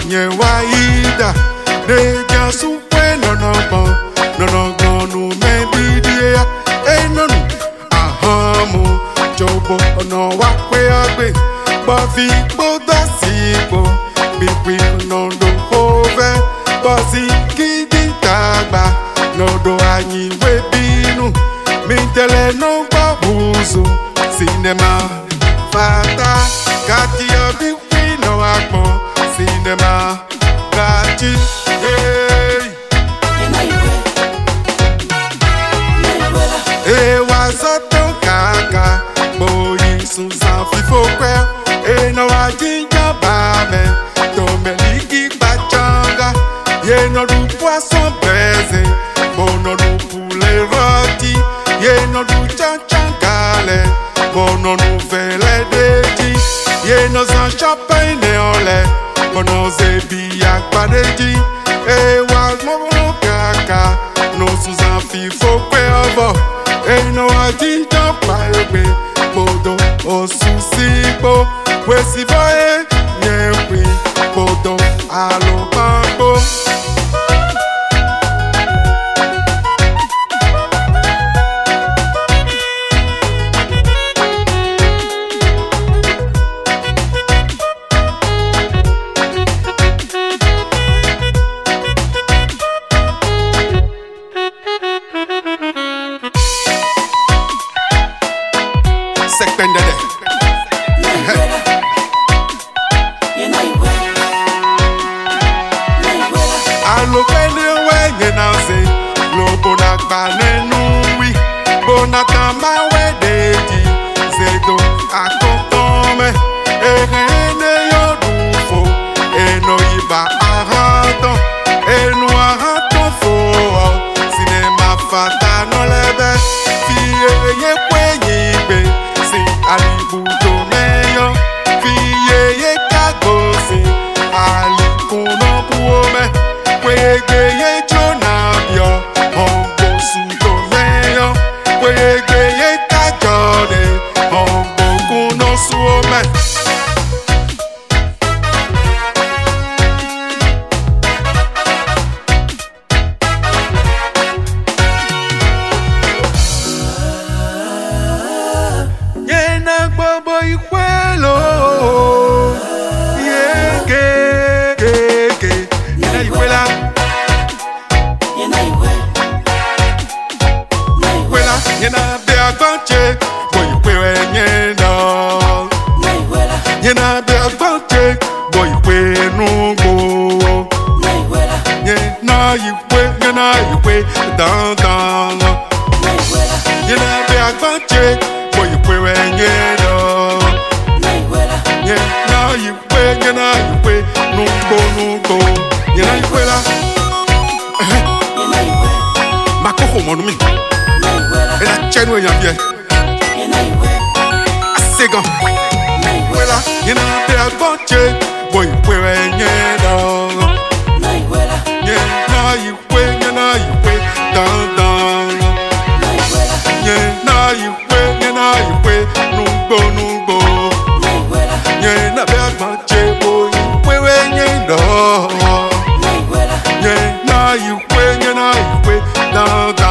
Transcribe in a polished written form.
nye waida de jasu we no no me bidia e no no ahamu jobo no wa pe agbe bo fi gbodo sipo bibi no do ove bo si kidi tagba no do anyi we binu mi tele no gba buzo cinema fata gati obi we no agbon cinema gati hey e wazoto kaka boyi sunsan fifo kwe e no wajinja bame to me ligi bachanga ye no du poisson braisé bono du poulet rôti ye no du chancangale bono nouvelle deji ye no san champagne ne ole bono zebi akpadeji e wa mono kaka no sunsan fifo kwe ovo e no wajinja paegbe bodo osusipo wesi boye nyekwi bodo alopampo sekpendede alopele wenye naze lobo na gbanenu wi bona tama wedeji zedo akotome ehene yodufo eno iba ahaton enu ahaton fo cinema fata no lebe fiye ye kwenye igbe si alibudo meyo fiye ye kagosi alikuno buome kwege ye jonabio hongo sudo meyo kwege ye kajode hongo kuno suome yena bobo ikwelo yege yena ikwela yena be agbanche boy ikwere yena yena be agbanche boy ikwe nugbo yena ikwe dan yena be agbanche boy ikwere yena yena ikwe nugbo yena ikwela makoko monumi ela chenu yambie asegan wela yena be agbanche boy ikwere yena yena ikwe dan yena ikwe nugbo yena be agbanche boy ikwere yena yena ikwe dan